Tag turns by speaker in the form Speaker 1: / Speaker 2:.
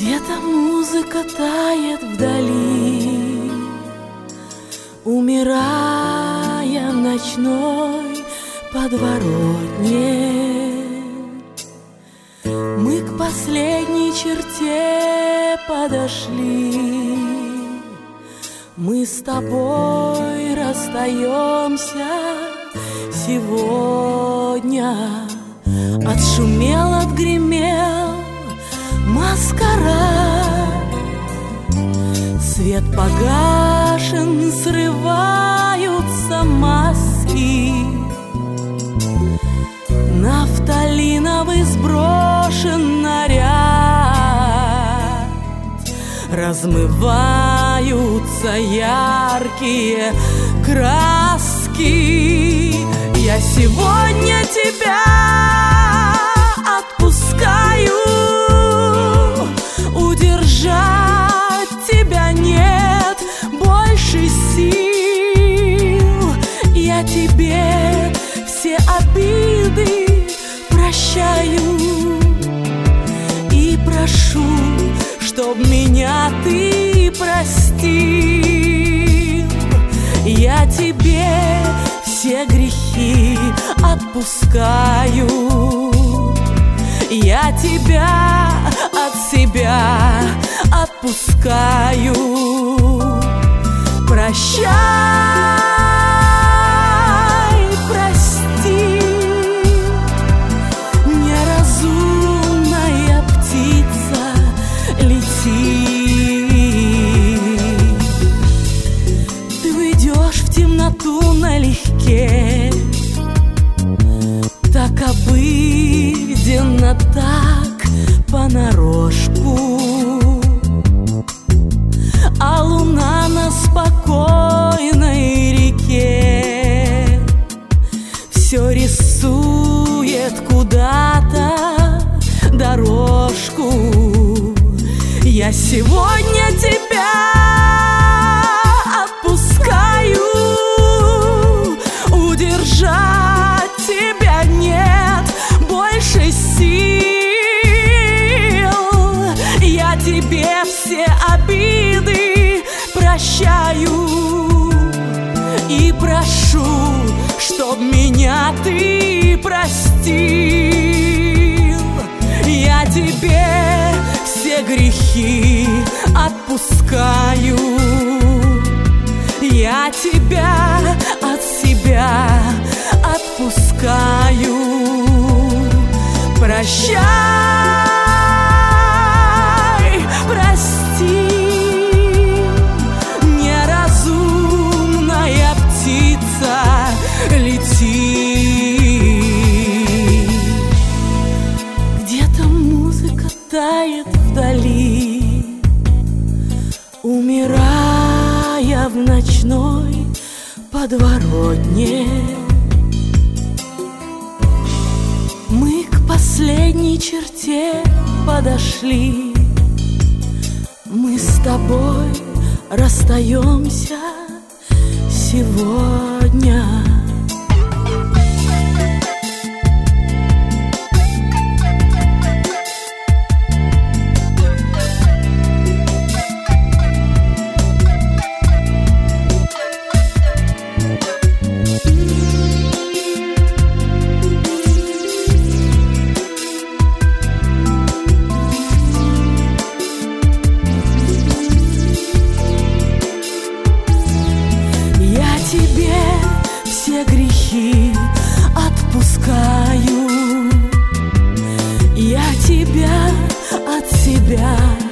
Speaker 1: Где-то музыка тает вдали, умирая в ночной подворотне. Мы к последней черте подошли, мы с тобой расстаемся сегодня. Отшумел, отгремел маскарад, свет погашен, срываются маски. Нафталиновый сброшен наряд, размываются яркие краски. Я сегодня тебя отпускаю, удержать тебя нет больше сил. Я тебе все обиды прощаю и прошу, чтоб меня ты простил. Я тебе все грехи отпускаю, я тебя от себя отпускаю. Прощай, прости, неразумная птица, лети. Ты уйдешь в темноту налегке, так обыденно, так понарошку. А луна на спокойной реке все рисует куда-то дорожку. Я сегодня тебя отпускаю, удержать тебя нет больше сил. Я тебе все обиды прощаю и прошу, чтоб меня ты простил. Я тебе все грехи отпускаю, я тебя от себя отпускаю. Прощай, прости, неразумная птица, лети. Где-то музыка тает вдали, умирая в ночной подворотне. Мы к последней черте подошли, мы с тобой расстаемся сегодня. Тебе все грехи отпускаю, я тебя от себя